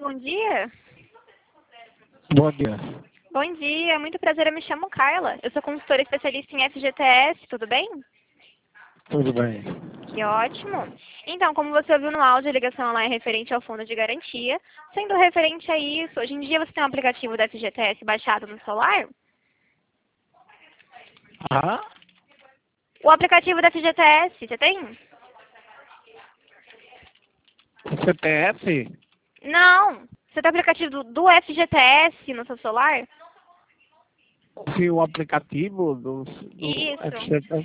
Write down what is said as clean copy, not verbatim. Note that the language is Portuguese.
bom dia. Bom dia. Bom dia, muito prazer, eu me chamo Carla. Eu sou consultora especialista em FGTS, tudo bem? Tudo bem. Que ótimo. Então, como você ouviu no áudio, a ligação lá é referente ao fundo de garantia. Sendo referente a isso, hoje em dia você tem um aplicativo da FGTS baixado no celular? Ah, O aplicativo da FGTS, você tem? CPF? Não. Você tem o aplicativo do FGTS no seu celular? Se o aplicativo do Isso. FGTS.